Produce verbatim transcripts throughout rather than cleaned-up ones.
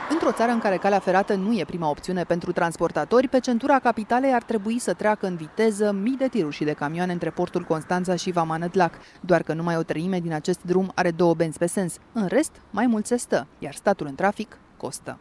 Într-o țară în care calea ferată nu e prima opțiune pentru transportatori, pe centura capitalei ar trebui să treacă în viteză mii de tiruri și de camioane între portul Constanța și Vama-Nădlac. Doar că numai o treime din acest drum are două benzi pe sens. În rest, mai mult se stă, iar statul în trafic costă.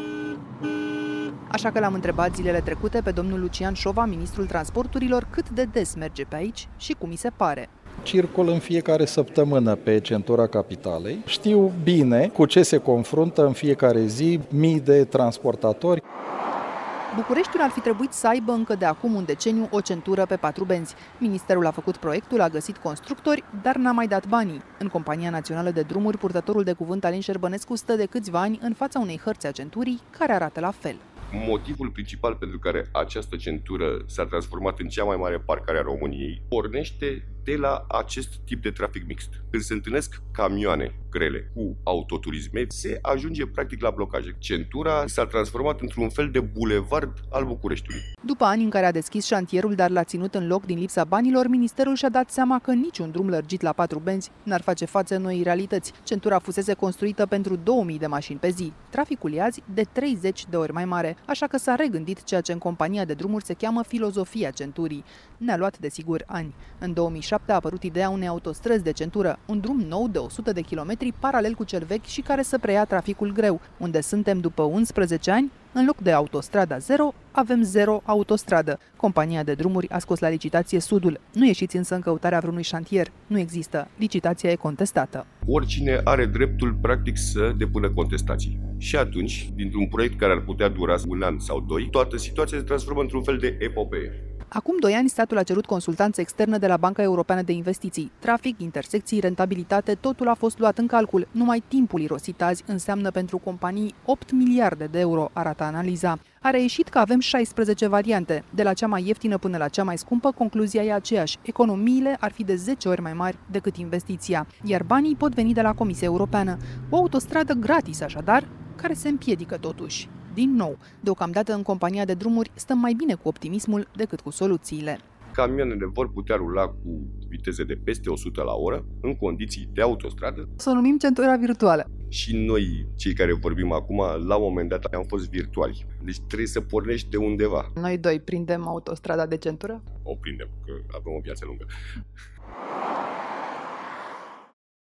Așa că l-am întrebat zilele trecute pe domnul Lucian Șova, ministrul transporturilor, cât de des merge pe aici și cum îi se pare. Circul în fiecare săptămână pe centura capitalei. Știu bine cu ce se confruntă în fiecare zi mii de transportatori. Bucureștiul ar fi trebuit să aibă încă de acum un deceniu o centură pe patru benzi. Ministerul a făcut proiectul, a găsit constructori, dar n-a mai dat banii. În Compania Națională de Drumuri, purtătorul de cuvânt Alin Șerbănescu stă de câțiva ani în fața unei hărți a centurii care arată la fel. Motivul principal pentru care această centură s-a transformat în cea mai mare parcare a României pornește de la acest tip de trafic mixt. Când se întâlnesc camioane grele cu autoturisme, se ajunge practic la blocaje. Centura s-a transformat într-un fel de bulevard al Bucureștiului. După ani în care a deschis șantierul, dar l-a ținut în loc din lipsa banilor, ministerul și-a dat seama că niciun drum lărgit la patru benzi n-ar face față noii realități. Centura fusese construită pentru două mii de mașini pe zi. Traficul e azi de treizeci de ori mai mare, așa că s-a regândit ceea ce în compania de drumuri se cheamă filozofia centurii. Ne-a luat, desigur, ani. În două mii șapte a apărut ideea unei autostrăzi de centură, un drum nou de o sută de kilometri paralel cu cel vechi și care să preia traficul greu. Unde suntem după unsprezece ani, în loc de autostrada zero, avem zero autostradă. Compania de drumuri a scos la licitație Sudul. Nu ieșiți însă în căutarea vreunui șantier. Nu există. Licitația e contestată. Oricine are dreptul, practic, să depună contestații. Și atunci, dintr-un proiect care ar putea dura un an sau doi, toată situația se transformă într-un fel de epopee. Acum doi ani, statul a cerut consultanță externă de la Banca Europeană de Investiții. Trafic, intersecții, rentabilitate, totul a fost luat în calcul. Numai timpul irosit azi înseamnă pentru companii opt miliarde de euro, arată analiza. A reieșit că avem șaisprezece variante. De la cea mai ieftină până la cea mai scumpă, concluzia e aceeași. Economiile ar fi de zece ori mai mari decât investiția. Iar banii pot veni de la Comisia Europeană. O autostradă gratis, așadar, care se împiedică totuși. Din nou, deocamdată în compania de drumuri stăm mai bine cu optimismul decât cu soluțiile. Camioanele vor putea rula cu viteze de peste o sută la oră, în condiții de autostradă. Să o numim centura virtuală. Și noi, cei care vorbim acum, la un moment dat am fost virtuali. Deci trebuie să pornești de undeva. Noi doi prindem autostrada de centură? O prindem, că avem o viață lungă.